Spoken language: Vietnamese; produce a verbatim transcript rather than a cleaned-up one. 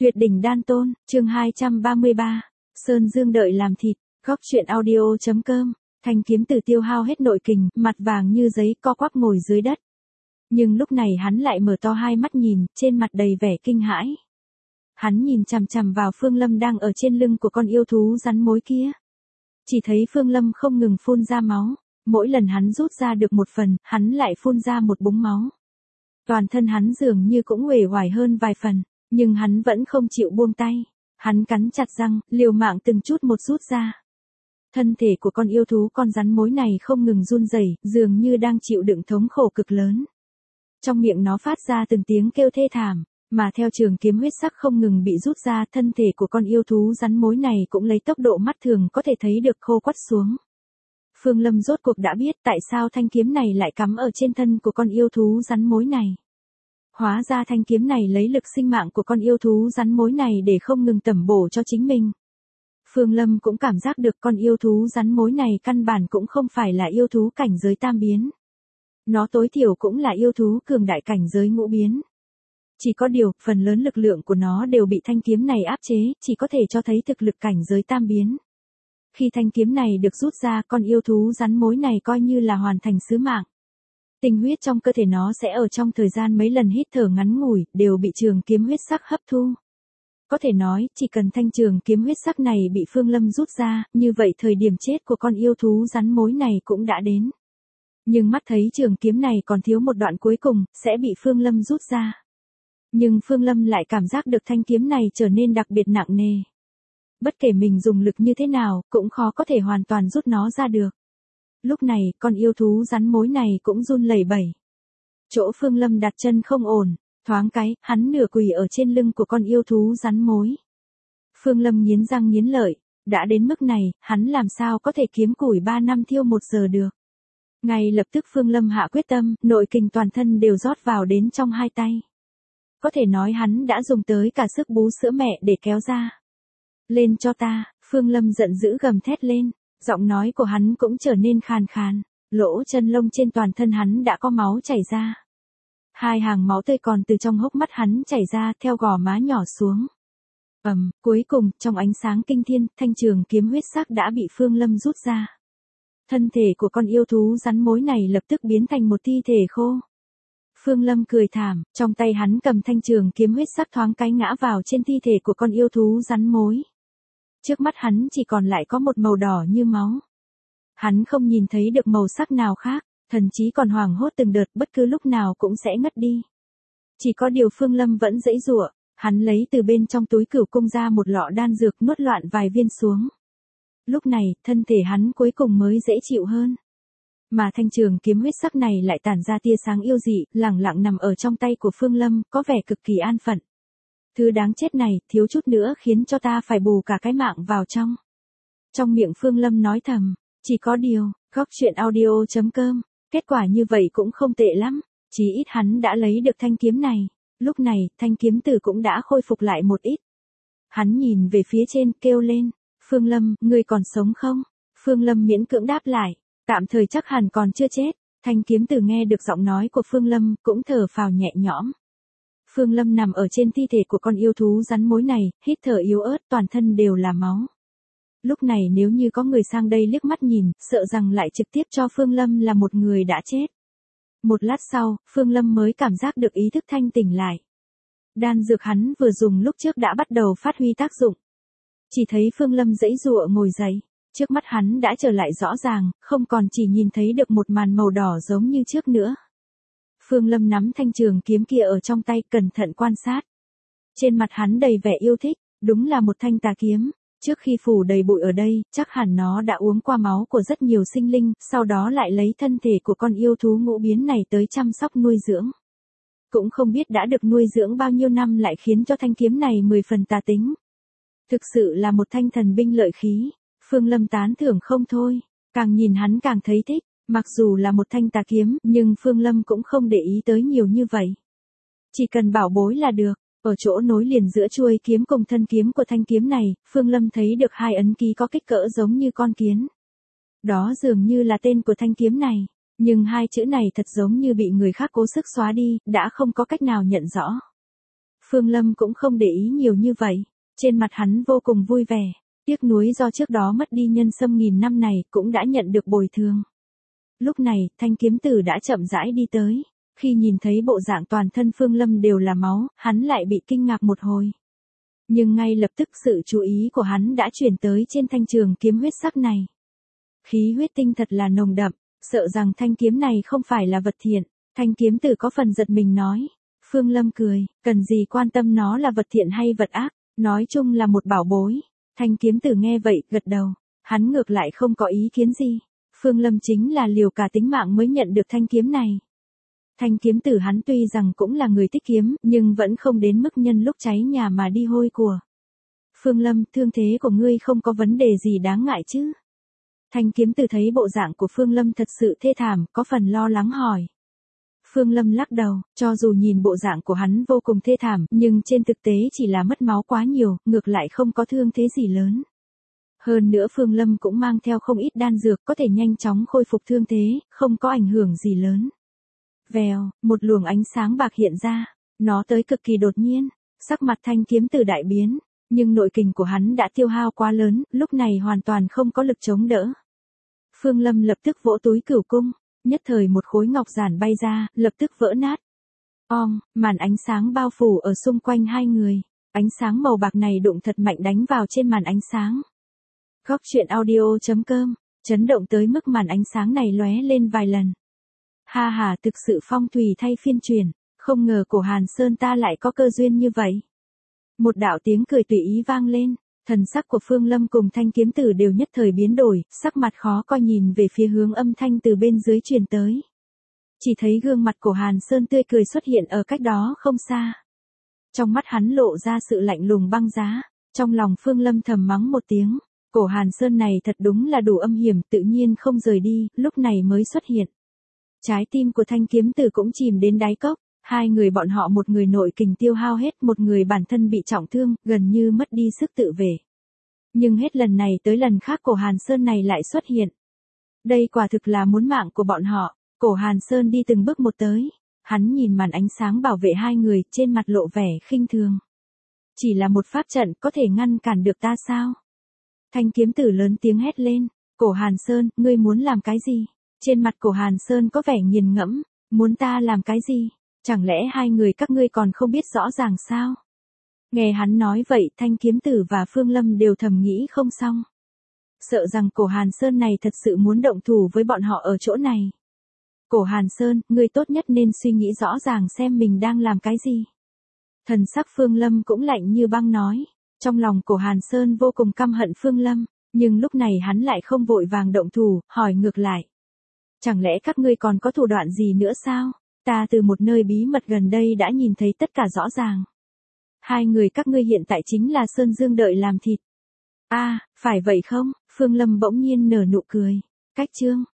Tuyệt đỉnh đan tôn, chương hai trăm ba mươi ba. Sơn Dương đợi làm thịt, góc truyện audio.com. Thanh kiếm từ tiêu hao hết nội kình, mặt vàng như giấy co quắp ngồi dưới đất. Nhưng lúc này hắn lại mở to hai mắt nhìn, trên mặt đầy vẻ kinh hãi. Hắn nhìn chằm chằm vào Phương Lâm đang ở trên lưng của con yêu thú rắn mối kia. Chỉ thấy Phương Lâm không ngừng phun ra máu, mỗi lần hắn rút ra được một phần, hắn lại phun ra một búng máu. Toàn thân hắn dường như cũng uể oải hơn vài phần, nhưng hắn vẫn không chịu buông tay. Hắn cắn chặt răng, liều mạng từng chút một rút ra. Thân thể của con yêu thú con rắn mối này không ngừng run rẩy, dường như đang chịu đựng thống khổ cực lớn. Trong miệng nó phát ra từng tiếng kêu thê thảm, mà theo trường kiếm huyết sắc không ngừng bị rút ra, thân thể của con yêu thú rắn mối này cũng lấy tốc độ mắt thường có thể thấy được khô quắt xuống. Phương Lâm rốt cuộc đã biết tại sao thanh kiếm này lại cắm ở trên thân của con yêu thú rắn mối này. Hóa ra thanh kiếm này lấy lực sinh mạng của con yêu thú rắn mối này để không ngừng tẩm bổ cho chính mình. Phương Lâm cũng cảm giác được con yêu thú rắn mối này căn bản cũng không phải là yêu thú cảnh giới tam biến. Nó tối thiểu cũng là yêu thú cường đại cảnh giới ngũ biến. Chỉ có điều, phần lớn lực lượng của nó đều bị thanh kiếm này áp chế, chỉ có thể cho thấy thực lực cảnh giới tam biến. Khi thanh kiếm này được rút ra, con yêu thú rắn mối này coi như là hoàn thành sứ mạng. Tinh huyết trong cơ thể nó sẽ ở trong thời gian mấy lần hít thở ngắn ngủi, đều bị trường kiếm huyết sắc hấp thu. Có thể nói, chỉ cần thanh trường kiếm huyết sắc này bị Phương Lâm rút ra, như vậy thời điểm chết của con yêu thú rắn mối này cũng đã đến. Nhưng mắt thấy trường kiếm này còn thiếu một đoạn cuối cùng, sẽ bị Phương Lâm rút ra. Nhưng Phương Lâm lại cảm giác được thanh kiếm này trở nên đặc biệt nặng nề. Bất kể mình dùng lực như thế nào, cũng khó có thể hoàn toàn rút nó ra được. Lúc này, con yêu thú rắn mối này cũng run lẩy bẩy. Chỗ Phương Lâm đặt chân không ổn, thoáng cái, hắn nửa quỳ ở trên lưng của con yêu thú rắn mối. Phương Lâm nghiến răng nghiến lợi, đã đến mức này, hắn làm sao có thể kiếm củi ba năm thiêu một giờ được. Ngay lập tức Phương Lâm hạ quyết tâm, nội kình toàn thân đều rót vào đến trong hai tay. Có thể nói hắn đã dùng tới cả sức bú sữa mẹ để kéo ra. Lên cho ta, Phương Lâm giận dữ gầm thét lên, giọng nói của hắn cũng trở nên khàn khàn, lỗ chân lông trên toàn thân hắn đã có máu chảy ra. Hai hàng máu tươi còn từ trong hốc mắt hắn chảy ra theo gò má nhỏ xuống. Ầm, cuối cùng, trong ánh sáng kinh thiên, thanh trường kiếm huyết sắc đã bị Phương Lâm rút ra. Thân thể của con yêu thú rắn mối này lập tức biến thành một thi thể khô. Phương Lâm cười thảm, trong tay hắn cầm thanh trường kiếm huyết sắc thoáng cái ngã vào trên thi thể của con yêu thú rắn mối. Trước mắt hắn chỉ còn lại có một màu đỏ như máu. Hắn không nhìn thấy được màu sắc nào khác, thần chí còn hoảng hốt từng đợt, bất cứ lúc nào cũng sẽ ngất đi. Chỉ có điều Phương Lâm vẫn giãy giụa, hắn lấy từ bên trong túi cửu cung ra một lọ đan dược nuốt loạn vài viên xuống. Lúc này, thân thể hắn cuối cùng mới dễ chịu hơn. Mà thanh trường kiếm huyết sắc này lại tản ra tia sáng yêu dị, lẳng lặng nằm ở trong tay của Phương Lâm, có vẻ cực kỳ an phận. Thứ đáng chết này, thiếu chút nữa khiến cho ta phải bù cả cái mạng vào trong. Trong miệng Phương Lâm nói thầm, chỉ có điều, góc truyện audio.com, kết quả như vậy cũng không tệ lắm, chí ít hắn đã lấy được thanh kiếm này. Lúc này, thanh kiếm tử cũng đã khôi phục lại một ít. Hắn nhìn về phía trên, kêu lên, Phương Lâm, ngươi còn sống không? Phương Lâm miễn cưỡng đáp lại, tạm thời chắc hẳn còn chưa chết. Thanh kiếm tử nghe được giọng nói của Phương Lâm, cũng thở phào nhẹ nhõm. Phương Lâm nằm ở trên thi thể của con yêu thú rắn mối này, hít thở yếu ớt, toàn thân đều là máu. Lúc này nếu như có người sang đây liếc mắt nhìn, sợ rằng lại trực tiếp cho Phương Lâm là một người đã chết. Một lát sau, Phương Lâm mới cảm giác được ý thức thanh tỉnh lại. Đan dược hắn vừa dùng lúc trước đã bắt đầu phát huy tác dụng. Chỉ thấy Phương Lâm giãy giụa ngồi dậy, trước mắt hắn đã trở lại rõ ràng, không còn chỉ nhìn thấy được một màn màu đỏ giống như trước nữa. Phương Lâm nắm thanh trường kiếm kia ở trong tay, cẩn thận quan sát. Trên mặt hắn đầy vẻ yêu thích, đúng là một thanh tà kiếm. Trước khi phủ đầy bụi ở đây, chắc hẳn nó đã uống qua máu của rất nhiều sinh linh, sau đó lại lấy thân thể của con yêu thú ngũ biến này tới chăm sóc nuôi dưỡng. Cũng không biết đã được nuôi dưỡng bao nhiêu năm lại khiến cho thanh kiếm này mười phần tà tính. Thực sự là một thanh thần binh lợi khí. Phương Lâm tán thưởng không thôi, càng nhìn hắn càng thấy thích. Mặc dù là một thanh tà kiếm, nhưng Phương Lâm cũng không để ý tới nhiều như vậy. Chỉ cần bảo bối là được. Ở chỗ nối liền giữa chuôi kiếm cùng thân kiếm của thanh kiếm này, Phương Lâm thấy được hai ấn ký có kích cỡ giống như con kiến. Đó dường như là tên của thanh kiếm này, nhưng hai chữ này thật giống như bị người khác cố sức xóa đi, đã không có cách nào nhận rõ. Phương Lâm cũng không để ý nhiều như vậy, trên mặt hắn vô cùng vui vẻ, tiếc nuối do trước đó mất đi nhân sâm nghìn năm này cũng đã nhận được bồi thường. Lúc này, Thanh kiếm tử đã chậm rãi đi tới, khi nhìn thấy bộ dạng toàn thân Phương Lâm đều là máu, hắn lại bị kinh ngạc một hồi. Nhưng ngay lập tức sự chú ý của hắn đã chuyển tới trên thanh trường kiếm huyết sắc này. Khí huyết tinh thật là nồng đậm, sợ rằng thanh kiếm này không phải là vật thiện. Thanh kiếm tử có phần giật mình nói. Phương Lâm cười, cần gì quan tâm nó là vật thiện hay vật ác, nói chung là một bảo bối. Thanh kiếm tử nghe vậy, gật đầu, hắn ngược lại không có ý kiến gì. Phương Lâm chính là liều cả tính mạng mới nhận được thanh kiếm này. Thanh kiếm tử hắn tuy rằng cũng là người thích kiếm, nhưng vẫn không đến mức nhân lúc cháy nhà mà đi hôi của. Phương Lâm, thương thế của ngươi không có vấn đề gì đáng ngại chứ? Thanh kiếm tử thấy bộ dạng của Phương Lâm thật sự thê thảm, có phần lo lắng hỏi. Phương Lâm lắc đầu, cho dù nhìn bộ dạng của hắn vô cùng thê thảm, nhưng trên thực tế chỉ là mất máu quá nhiều, ngược lại không có thương thế gì lớn. Hơn nữa Phương Lâm cũng mang theo không ít đan dược có thể nhanh chóng khôi phục thương thế, không có ảnh hưởng gì lớn. Vèo, một luồng ánh sáng bạc hiện ra, nó tới cực kỳ đột nhiên, sắc mặt thanh kiếm tử đại biến, nhưng nội kình của hắn đã tiêu hao quá lớn, lúc này hoàn toàn không có lực chống đỡ. Phương Lâm lập tức vỗ túi cửu cung, nhất thời một khối ngọc giản bay ra, lập tức vỡ nát. Ong, màn ánh sáng bao phủ ở xung quanh hai người, ánh sáng màu bạc này đụng thật mạnh đánh vào trên màn ánh sáng. Góc truyện audio chấm com, chấn động tới mức màn ánh sáng này lóe lên vài lần. Ha ha, thực sự phong thủy thay phiên truyền, không ngờ cổ Hàn Sơn ta lại có cơ duyên như vậy. Một đạo tiếng cười tùy ý vang lên, thần sắc của Phương Lâm cùng thanh kiếm tử đều nhất thời biến đổi, sắc mặt khó coi nhìn về phía hướng âm thanh từ bên dưới truyền tới. Chỉ thấy gương mặt của Hàn Sơn tươi cười xuất hiện ở cách đó không xa. Trong mắt hắn lộ ra sự lạnh lùng băng giá, trong lòng Phương Lâm thầm mắng một tiếng, cổ Hàn Sơn này thật đúng là đủ âm hiểm, tự nhiên không rời đi, lúc này mới xuất hiện. Trái tim của thanh kiếm tử cũng chìm đến đáy cốc, hai người bọn họ một người nội kình tiêu hao hết, một người bản thân bị trọng thương, gần như mất đi sức tự vệ. Nhưng hết lần này tới lần khác cổ Hàn Sơn này lại xuất hiện. Đây quả thực là muốn mạng của bọn họ, cổ Hàn Sơn đi từng bước một tới, hắn nhìn màn ánh sáng bảo vệ hai người, trên mặt lộ vẻ khinh thường. Chỉ là một pháp trận có thể ngăn cản được ta sao? Thanh kiếm tử lớn tiếng hét lên, cổ Hàn Sơn, ngươi muốn làm cái gì? Trên mặt cổ Hàn Sơn có vẻ nghiền ngẫm, muốn ta làm cái gì? Chẳng lẽ hai người các ngươi còn không biết rõ ràng sao? Nghe hắn nói vậy, thanh kiếm tử và Phương Lâm đều thầm nghĩ không xong. Sợ rằng cổ Hàn Sơn này thật sự muốn động thủ với bọn họ ở chỗ này. Cổ Hàn Sơn, ngươi tốt nhất nên suy nghĩ rõ ràng xem mình đang làm cái gì. Thần sắc Phương Lâm cũng lạnh như băng nói. Trong lòng cổ Hàn Sơn vô cùng căm hận Phương Lâm, nhưng lúc này hắn lại không vội vàng động thủ, hỏi ngược lại. Chẳng lẽ các ngươi còn có thủ đoạn gì nữa sao? Ta từ một nơi bí mật gần đây đã nhìn thấy tất cả rõ ràng. Hai người các ngươi hiện tại chính là Sơn Dương đợi làm thịt. A, à, phải vậy không? Phương Lâm bỗng nhiên nở nụ cười. Cách chương,